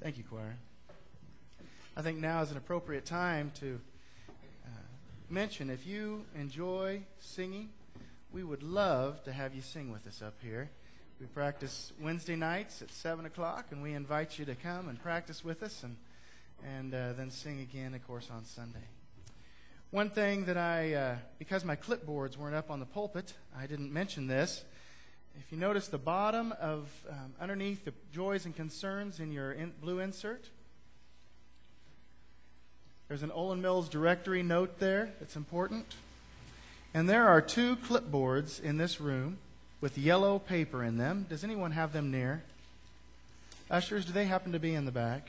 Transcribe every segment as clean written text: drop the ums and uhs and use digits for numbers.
Thank you, choir. I think now is an appropriate time to mention if you enjoy singing, we would love to have you sing with us up here. We practice Wednesday nights at 7 o'clock, and we invite you to come and practice with us and then sing again, of course, on Sunday. One thing that because my clipboards weren't up on the pulpit, I didn't mention this. If you notice the bottom of underneath the joys and concerns in your blue insert, there's an Olin Mills directory note there that's important. And there are 2 clipboards in this room with yellow paper in them. Does anyone have them near? Ushers, do they happen to be in the back?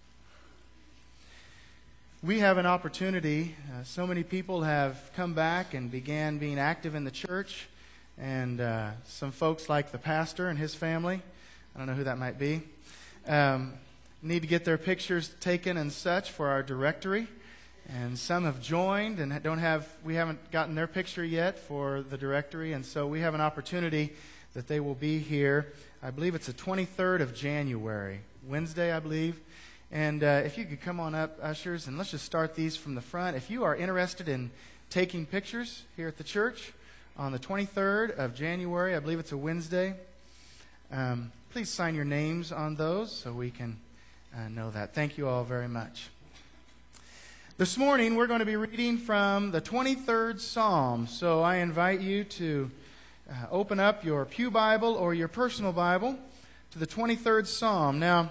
We have an opportunity. So many people have come back and began being active in the church. And some folks like the pastor and his family, I don't know who that might be, need to get their pictures taken and such for our directory. And some have joined and we haven't gotten their picture yet for the directory. And so we have an opportunity that they will be here. I believe it's the 23rd of January, Wednesday, I believe. And if you could come on up, ushers, and let's just start these from the front. If you are interested in taking pictures here at the church on the 23rd of January, I believe it's a Wednesday, please sign your names on those so we can know that. Thank you all very much. This morning we're going to be reading from the 23rd Psalm. So I invite you to open up your pew Bible or your personal Bible to the 23rd Psalm. Now,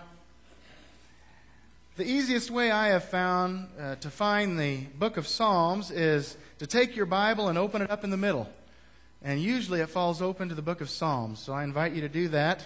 the easiest way I have found to find the book of Psalms is to take your Bible and open it up in the middle. And usually it falls open to the book of Psalms. So I invite you to do that.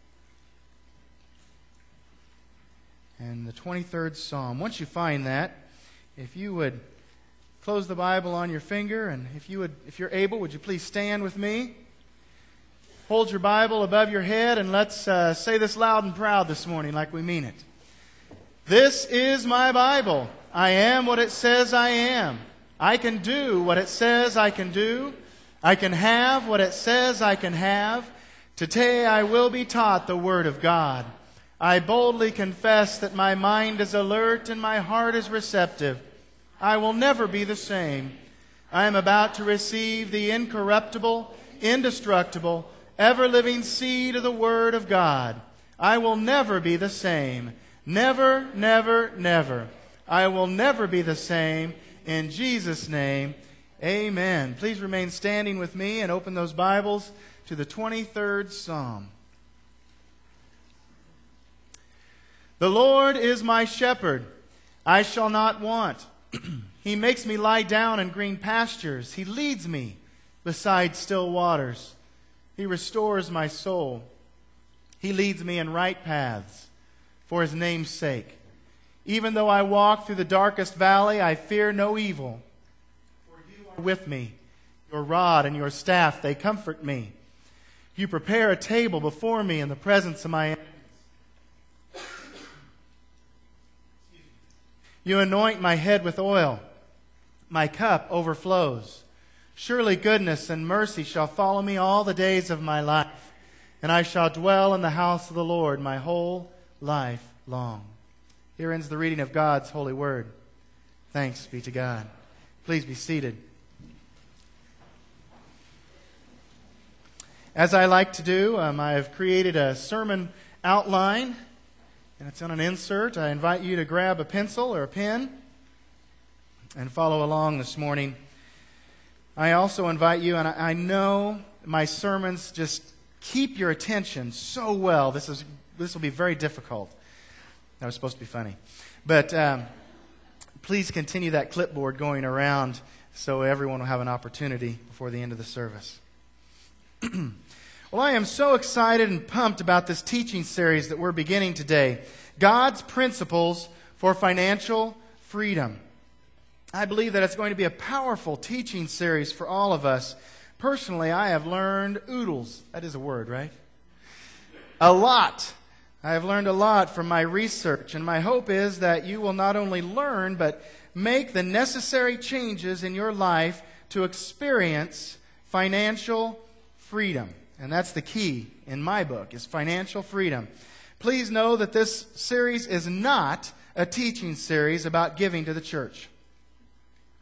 And the 23rd Psalm. Once you find that, if you would close the Bible on your finger, and if you're able, would you please stand with me? Hold your Bible above your head, and let's say this loud and proud this morning like we mean it. This is my Bible. I am what it says I am. I can do what it says I can do. I can have what it says I can have. Today I will be taught the Word of God. I boldly confess that my mind is alert and my heart is receptive. I will never be the same. I am about to receive the incorruptible, indestructible, ever-living seed of the Word of God. I will never be the same. Never, never, never. I will never be the same. In Jesus' name, amen. Please remain standing with me and open those Bibles to the 23rd Psalm. The Lord is my shepherd. I shall not want. He makes me lie down in green pastures. He leads me beside still waters. He restores my soul. He leads me in right paths for His name's sake. Even though I walk through the darkest valley, I fear no evil. For you are with me. Your rod and your staff, they comfort me. You prepare a table before me in the presence of my enemies. You anoint my head with oil. My cup overflows. Surely goodness and mercy shall follow me all the days of my life, and I shall dwell in the house of the Lord my whole life long. Here ends the reading of God's holy word. Thanks be to God. Please be seated. As I like to do, I have created a sermon outline, and it's on an insert. I invite you to grab a pencil or a pen and follow along this morning. I also invite you, and I know my sermons just keep your attention so well. This will be very difficult. That was supposed to be funny. But please continue that clipboard going around so everyone will have an opportunity before the end of the service. Well, I am so excited and pumped about this teaching series that we're beginning today. God's Principles for Financial Freedom. I believe that it's going to be a powerful teaching series for all of us. Personally, I have learned oodles. That is a word, right? A lot. I have learned a lot from my research, and my hope is that you will not only learn, but make the necessary changes in your life to experience financial freedom. And that's the key in my book, is financial freedom. Please know that this series is not a teaching series about giving to the church.